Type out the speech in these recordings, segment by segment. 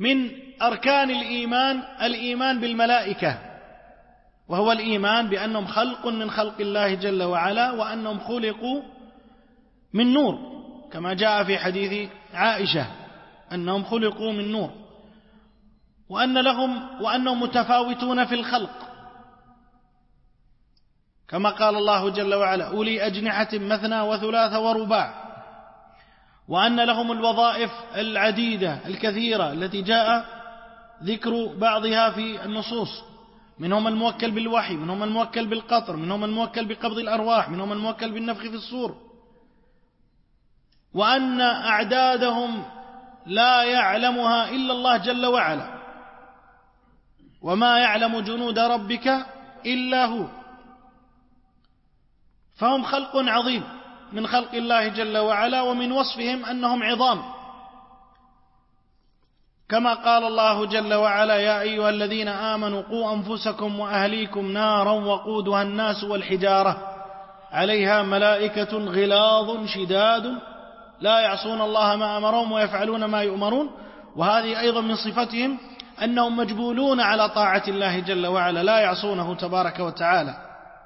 من أركان الإيمان بالملائكة، وهو الإيمان بأنهم خلق من خلق الله جل وعلا، وأنهم خلقوا من نور، كما جاء في حديث عائشة أنهم خلقوا من نور، وأنهم متفاوتون في الخلق، كما قال الله جل وعلا: أولي أجنحة مثنى وثلاث ورباع، وأن لهم الوظائف العديدة الكثيرة التي جاء ذكر بعضها في النصوص، منهم الموكل بالوحي، منهم الموكل بالقطر، منهم الموكل بقبض الأرواح، منهم الموكل بالنفخ في الصور، وأن أعدادهم لا يعلمها إلا الله جل وعلا، وما يعلم جنود ربك إلا هو. فهم خلق عظيم من خلق الله جل وعلا، ومن وصفهم أنهم عظام، كما قال الله جل وعلا: يا أيها الذين آمنوا قوا أنفسكم وأهليكم نارا وقودها الناس والحجارة عليها ملائكة غلاظ شداد لا يعصون الله ما أمرهم ويفعلون ما يؤمرون. وهذه أيضا من صفتهم أنهم مجبولون على طاعة الله جل وعلا، لا يعصونه تبارك وتعالى.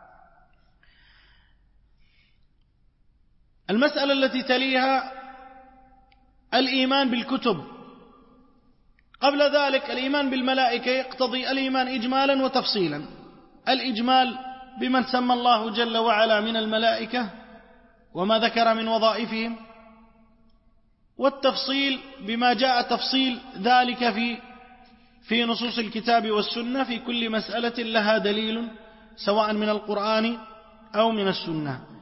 المسألة التي تليها الإيمان بالكتب. قبل ذلك الإيمان بالملائكة يقتضي الإيمان إجمالا وتفصيلا. الإجمال بمن سمى الله جل وعلا من الملائكة وما ذكر من وظائفهم، والتفصيل بما جاء تفصيل ذلك في نصوص الكتاب والسنة في كل مسألة لها دليل، سواء من القرآن أو من السنة.